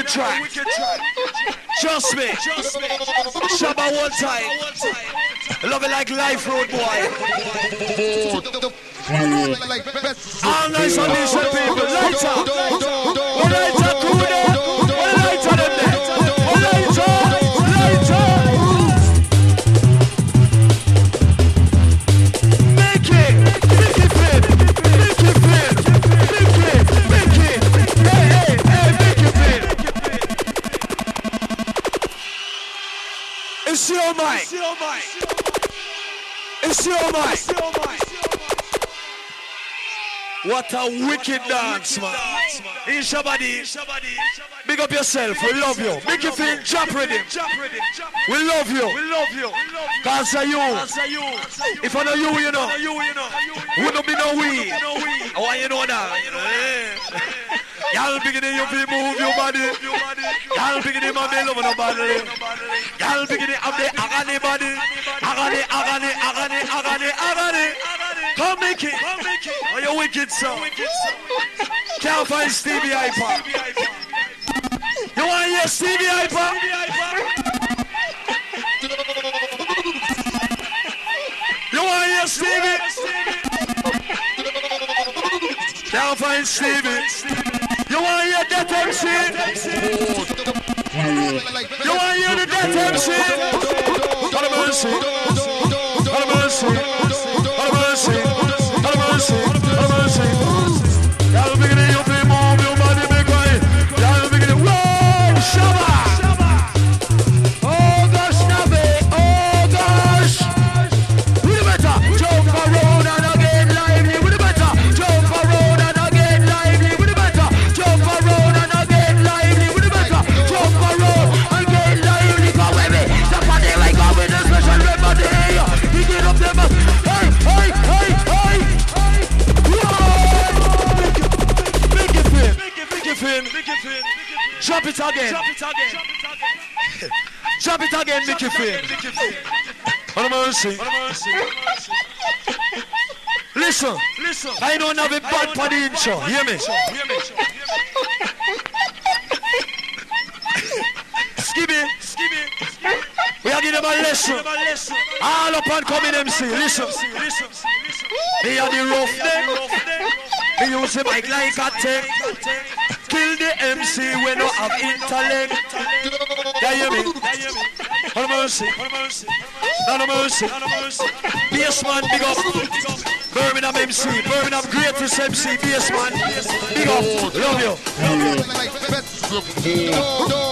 track. Trust me. Shabba one time. Love it like life, road boy. All nice on these people. Lighter. What lighter cool there? What lighter them there? What lighter? Make it flip. Make it flip. Make it. Hey, make it flip. It's your mic. It's your mic. What a wicked dance, man. In Shabadi, big up yourself. We love you. Make you feel jump rhythm. We love you. Cause of you. If I know you, you know. Wouldn't be no we. Why you know that? Y'all beginning you feel move your body. Y'all beginning my man love no body. Y'all beginning up the agony body. Agony. Come make it. Oh, you wicked son. Can't find Stevie Hyper. You want to hear Stevie Hyper? You want to hear Stevie? Can't find Stevie. You want to hear that MC? You want to hear the that MC? God of mercy. God of mercy. God of mercy. God of mercy. God of mercy. Y'all beginning you play move your body make way. Y'all beginning whoa Shabba. Oh gosh Nabe. Oh gosh. We the better. Jump around and again lively. We the better. Jump around and again lively. We the better. Jump around and again lively. We the better. Jump around and again lively. Come with me. The party like go with the special remedy. We get up them. Hey. Drop it again. Drop it again, Mickey Finn. On mercy. Listen. I don't have a bad for the intro. Hear me? Skibby. We are giving them a lesson. All up and coming MC. Listen. They are the rough day. They use the mic like a tank. Kill the MC when no have intellect. You hear me? On mercy. Bassman, big up. Birmingham MC. Birmingham greatest MC. Bassman. Big up. Love you.